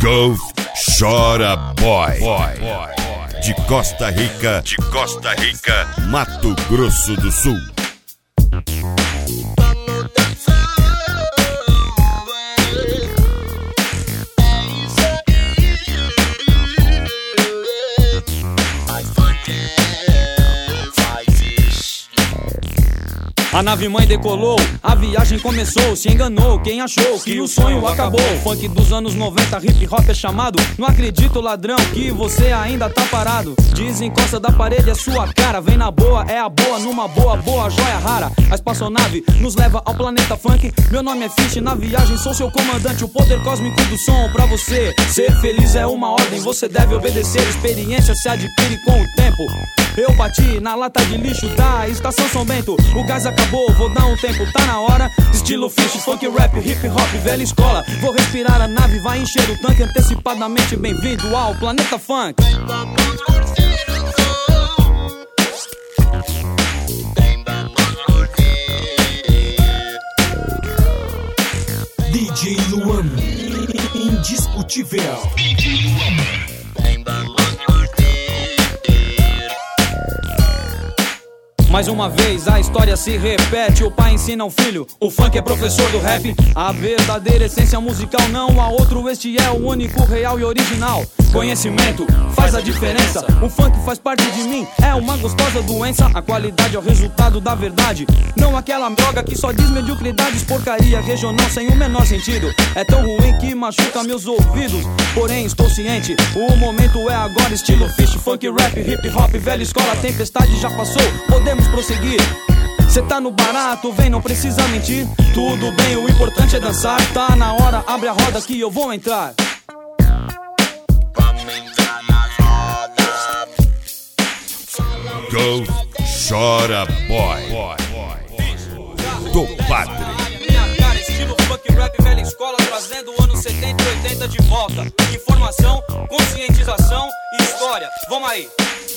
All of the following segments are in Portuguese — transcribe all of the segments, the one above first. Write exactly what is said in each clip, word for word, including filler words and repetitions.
Go Chora Boy. De Costa Rica, de Costa Rica, Mato Grosso do Sul. A nave mãe decolou, a viagem começou. Se enganou quem achou que o sonho acabou. Funk dos anos noventa, hip hop é chamado. Não acredito, ladrão, que você ainda tá parado. Desencosta da parede, é sua cara. Vem na boa, é a boa, numa boa, boa joia rara. A espaçonave nos leva ao planeta funk. Meu nome é Fish, na viagem sou seu comandante. O poder cósmico do som pra você. Ser feliz é uma ordem, você deve obedecer. Experiência se adquire com o tempo. Eu bati na lata de lixo da estação São Bento. O gás acabou, vou dar um tempo, tá na hora. Estilo Fish, funk, rap, hip hop, velha escola. Vou respirar a nave, vai encher o tanque antecipadamente. Bem-vindo ao Planeta Funk. D J Luan, indiscutível. D J Luan. Mais uma vez a história se repete. O pai ensina ao filho, o funk é professor do rap. A verdadeira essência musical não há outro. Este é o único, real e original. Conhecimento faz a diferença. O funk faz parte de mim, é uma gostosa doença. A qualidade é o resultado da verdade, não aquela droga que só diz mediocridades. Porcaria regional sem o menor sentido. É tão ruim que machuca meus ouvidos. Porém estou ciente, o momento é agora. Estilo Fish, funk, rap, hip hop, velha escola. A tempestade já passou, podemos prosseguir. Cê tá no barato, vem, não precisa mentir. Tudo bem, o importante é dançar. Tá na hora, abre a roda que eu vou entrar. Go Chora Boy. Do Padre. Minha cara, estilo funk, rap, velha escola. Trazendo anos setenta e oitenta de volta. Informação, conscientização e história. Vamos aí.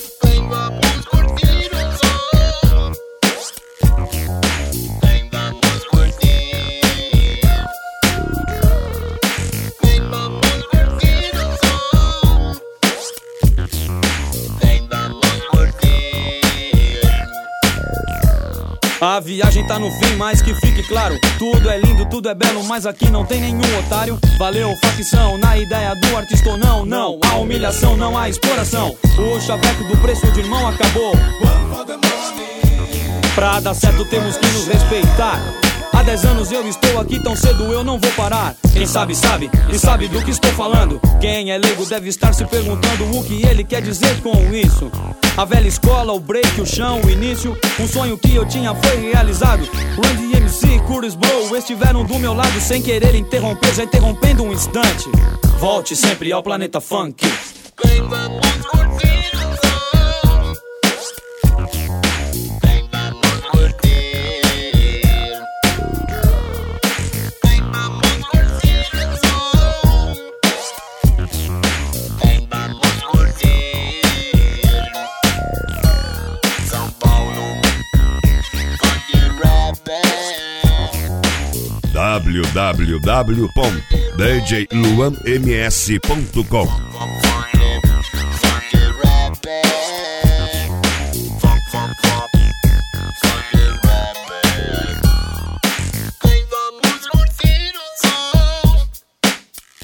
A viagem tá no fim, mas que fique claro. Tudo é lindo, tudo é belo, mas aqui não tem nenhum otário. Valeu, facção, na ideia do artista ou não. Não há humilhação, não há exploração. O chaveco do preço de irmão acabou. Pra dar certo temos que nos respeitar. Há dez anos eu estou aqui, tão cedo eu não vou parar. Quem sabe, sabe, e sabe do que estou falando. Quem é leigo deve estar se perguntando o que ele quer dizer com isso. A velha escola, o break, o chão, o início. Um sonho que eu tinha foi realizado. Randy M C, Curtis Blow estiveram do meu lado sem querer interromper, já interrompendo um instante. Volte sempre ao Planeta Funk. w w w ponto d j luan m s ponto com